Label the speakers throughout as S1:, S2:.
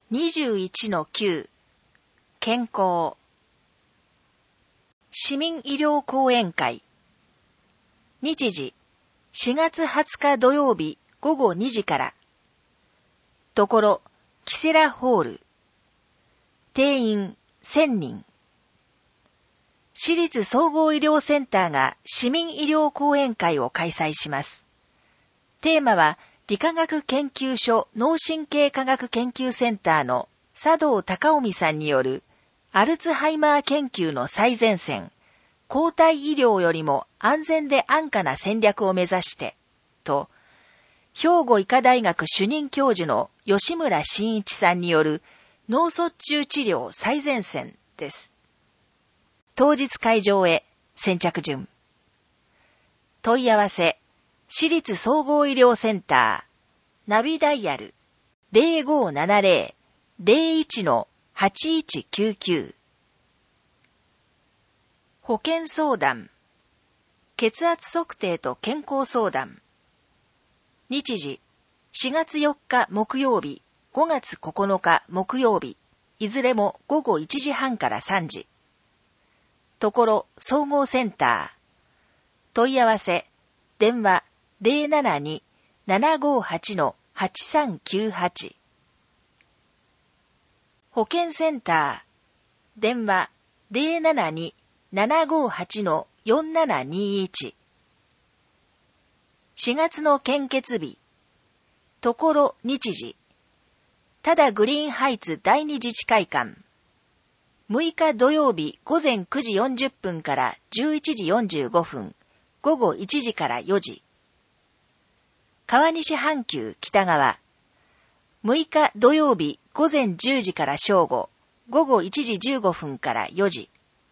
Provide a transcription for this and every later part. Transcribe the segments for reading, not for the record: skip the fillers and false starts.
S1: 21-9 健康市民医療講演会日時4月20日土曜日午後2時からところキセラホール定員1000人市立総合医療センターが市民医療講演会を開催します。テーマは理化学研究所脳神経科学研究センターの佐藤隆臣さんによるアルツハイマー研究の最前線、抗体医療よりも安全で安価な戦略を目指してと、兵庫医科大学主任教授の吉村真一さんによる脳卒中治療最前線です。当日会場へ先着順。問い合わせ、市立総合医療センター、ナビダイヤル 0570-01-8199 保健相談、血圧測定と健康相談。日時、4月4日木曜日、5月9日木曜日、いずれも午後1時半から3時。ところ総合センター。問い合わせ、電話072-758-8398。保健センター。電話072-758-4721。4月の献血日。ところ日時。ただグリーンハイツ第二自治会館。6日土曜日午前9時40分から11時45分、午後1時から4時。川西阪急北側。6日土曜日午前10時から正午、午後1時15分から4時。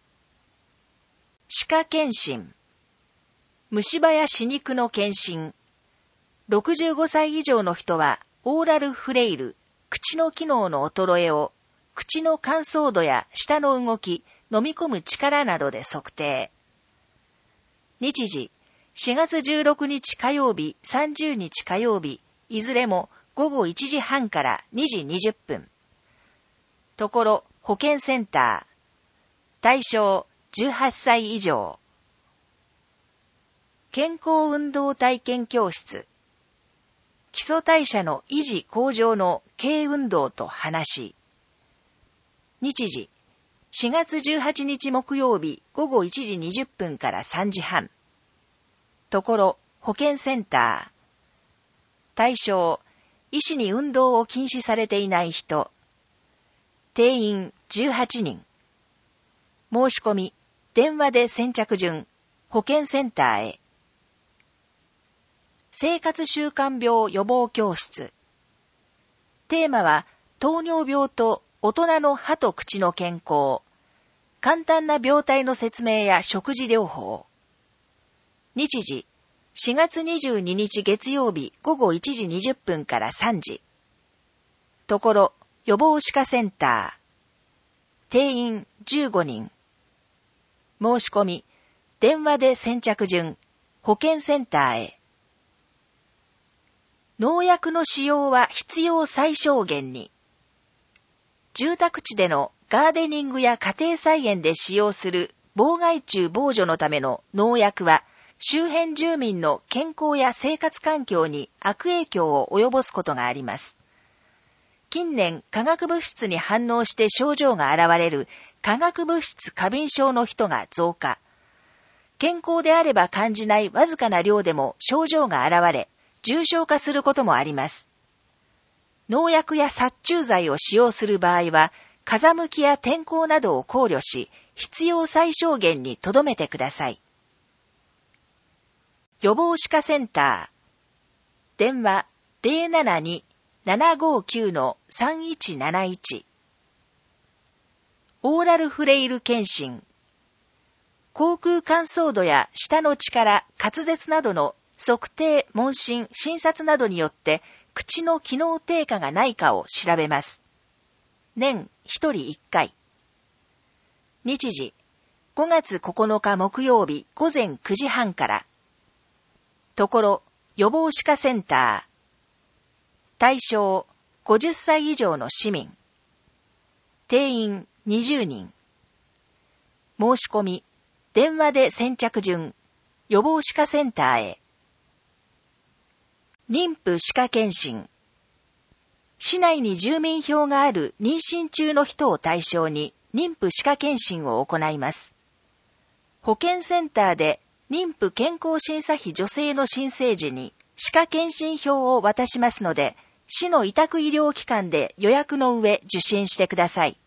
S1: 歯科検診。虫歯や歯肉の検診。65歳以上の人はオーラルフレイル、口の機能の衰えを口の乾燥度や舌の動き、飲み込む力などで測定。日時、4月16日火曜日、30日火曜日、いずれも午後1時半から2時20分。ところ、保健センター。対象、18歳以上。健康運動体験教室。基礎代謝の維持向上の軽運動と話。日時、4月18日木曜日午後1時20分から3時半。ところ、保健センター。対象、医師に運動を禁止されていない人。定員18人。申し込み、電話で先着順、保健センターへ。生活習慣病予防教室。テーマは、糖尿病と大人の歯と口の健康。簡単な病態の説明や食事療法。日時、4月22日月曜日午後1時20分から3時。ところ、予防歯科センター。定員15人。申し込み、電話で先着順、保健センターへ。農薬の使用は必要最小限に。住宅地でのガーデニングや家庭菜園で使用する病害虫防除のための農薬は、周辺住民の健康や生活環境に悪影響を及ぼすことがあります。近年、化学物質に反応して症状が現れる化学物質過敏症の人が増加。健康であれば感じないわずかな量でも症状が現れ、重症化することもあります。農薬や殺虫剤を使用する場合は、風向きや天候などを考慮し、必要最小限に留めてください。予防歯科センター。電話072-759-3171。オーラルフレイル検診。口腔乾燥度や舌の力、滑舌などの測定、問診、診察などによって口の機能低下がないかを調べます。年1人1回。日時、5月9日木曜日午前9時半から。ところ、予防歯科センター。対象、50歳以上の市民。 定員20人。申し込み、電話で先着順、予防歯科センターへ。妊婦歯科検診。市内に住民票がある妊娠中の人を対象に妊婦歯科検診を行います。保健センターで妊婦健康審査費助成の申請時に歯科検診票を渡しますので、市の委託医療機関で予約の上受診してください。